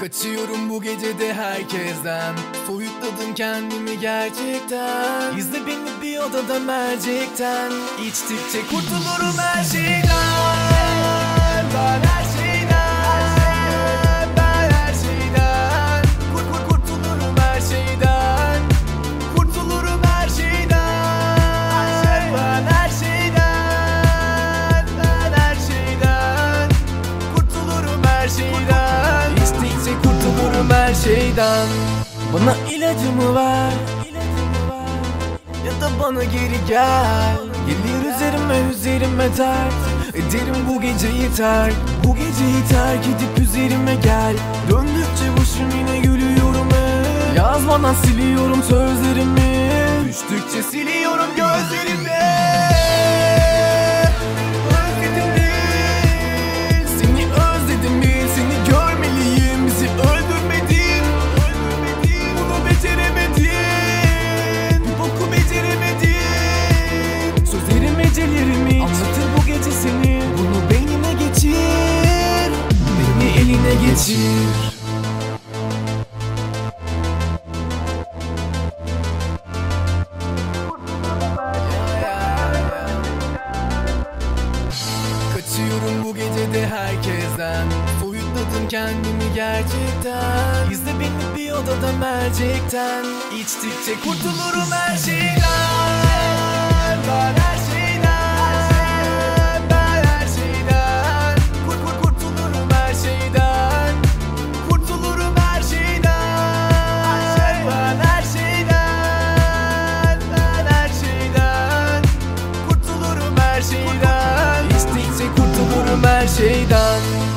Kaçıyorum bu gecede herkesten, soyutladım kendimi gerçekten. İzle beni bir odada mercekten, İçtikçe kurtulurum her şeyden. Ben her şeyden, ben her şeyden. Kurtulurum her şeyden, kurtulurum her şeyden. Ben her şeyden, ben her şeyden. Kurtulurum her şeyden. İçtikçe kurtulurum her şeyden. Bana ilacımı ver, ya da bana geri gel. Gelir üzerime dert, ederim bu geceyi terk. Bu geceyi terk edip üzerime gel. Döndükçe başım yine gülüyorum hep. Yazmadan siliyorum sözlerimi, düştükçe siliyorum gözlerimi. Özledim bil, seni özledim bil. Seni görmeliyim, bizi öldürmedin. Bunu beceremedin, bir boku beceremedin. Sözlerim ecelerimi anlatır bu gece seni. Bunu beynine geçir, beni eline geçir. Kaçıyorum bu gecede herkesten, soyutladım kendimi gerçekten. İzle beni bir odada mercekten, İçtikçe kurtulurum her şeyden. Ben her şeyden, ben her şeyden. Kurtulurum her şeyden, kurtulurum her şeyden. Ben her şeyden, ben her şeyden. Kurtulurum her şeyden. İçtikçe kurtulurum her şeyden.